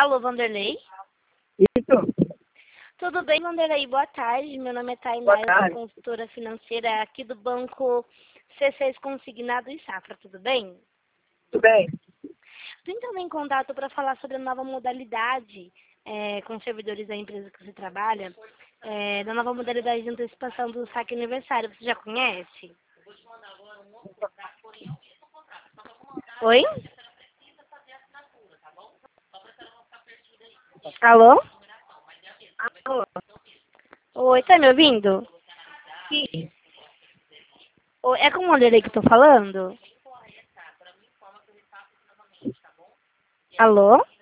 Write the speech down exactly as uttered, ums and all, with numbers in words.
Alô, Vanderlei? Isso. Tudo bem, Vanderlei? Boa tarde. Meu nome é Tainá, Boa eu sou tarde. consultora financeira aqui do Banco C seis Consignado e Safra. Tudo bem? Tudo bem? Estou entrando em contato para falar sobre a nova modalidade é, com os servidores da empresa que você trabalha, é, da nova modalidade de antecipação do saque aniversário. Você já conhece? Oi? Alô? Alô? Oi, tá me ouvindo? Sim. Oi, é com o Vanderlei que eu tô falando? Alô?